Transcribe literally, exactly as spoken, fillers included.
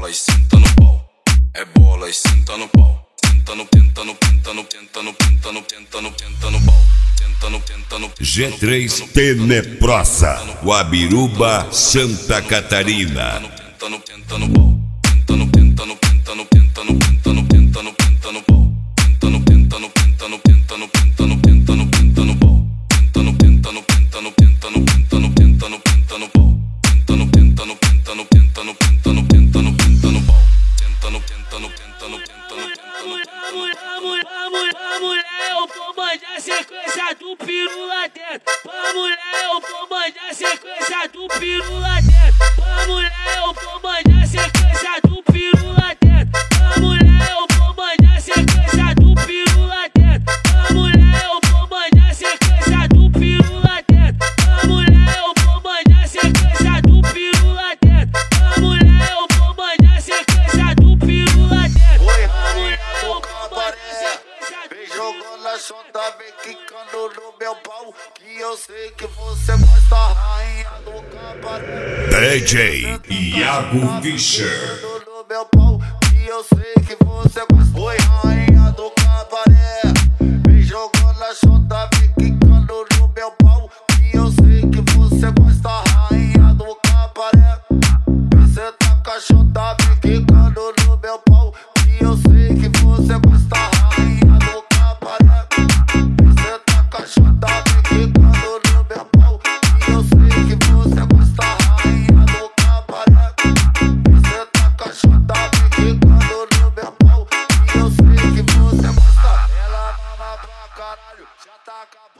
bola e senta no pau. É bola e senta no pau. Tenta no, tenta no, tenta no, tenta no, tenta no, tenta no, tenta no pau. Tenta no, tenta no, G três Teneprosa, Guabiruba, Santa Catarina. Tenta no, tenta no pau. Tenta no, tenta no, tenta no, tenta no, tenta no, tenta no, tenta no pau. Tenta no, tenta no, tenta no, tenta no, tenta no, tenta no, tenta no pau. Tenta no, tenta no, tenta no, tenta no, tenta no, tenta no, tenta no pau. Tenta no, tenta no, tenta no, tenta no, tenta no, tenta no, tenta no pau. Tenta no, tenta no, tenta no, tenta no, tenta no, tenta no. Pra mulher eu vou mandar sequência do piru lá dentro. Pra mulher eu vou mandar sequência do piru lá dentro. Pra mulher eu vou mandar sequência do piru lá dentro. Pra mulher eu vou mandar sequência do piru lá dentro. Pra mulher eu vou mandar sequência do piru lá dentro. Pra mulher eu vou mandar sequência do piru lá dentro. Pra mulher eu vou mandar sequência do piru lá dentro. Pra mulher eu vou mandar sequência. Vem jogando a chota, vem quicando no meu pau, que eu sei que você gosta, rainha do cabaré. D J Iago Fischer. No meu pau, que eu sei que você gosta.